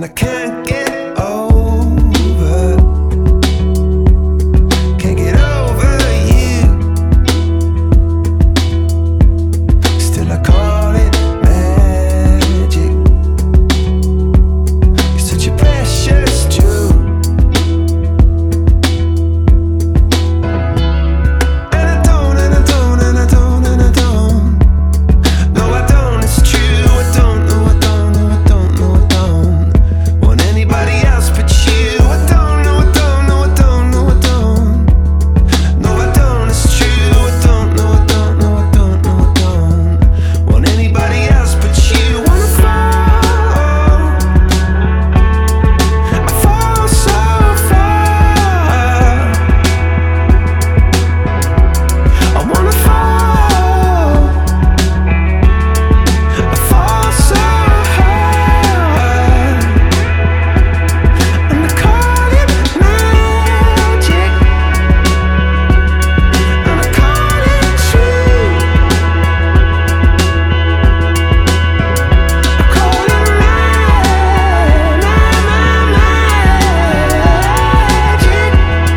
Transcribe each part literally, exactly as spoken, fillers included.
I can't get over, can't get over you. Still I call it magic. You're such a precious jewel, and I don't, and I don't, and I don't, and I don't. No, I don't. It's true. I don't. No, I don't. No, I don't. No, I don't want anybody else but you. I don't. No, I don't. No, I don't. No, I don't. No, I don't. It's true. I don't. No, I don't. No, I don't. No, I don't want anybody else but you. Wanna fall, I fall so far. I wanna fall, I fall so hard, and I call it magic, and I call it true. I call it ma- ma- ma- magic.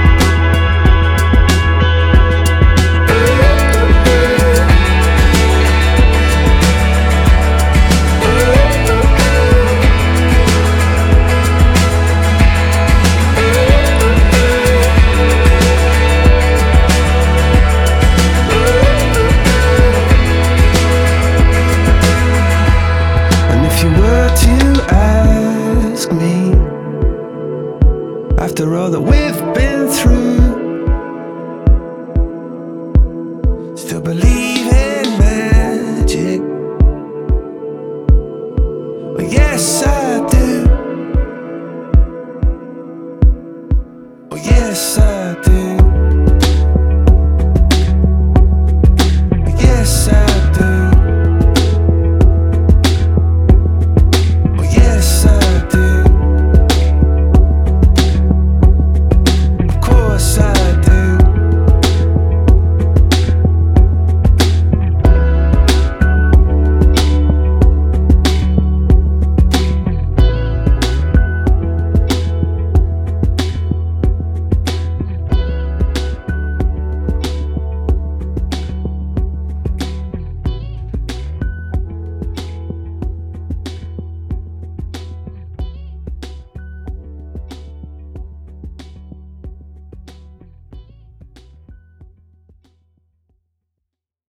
And if you were to ask me, after all that we've been through, still believe it.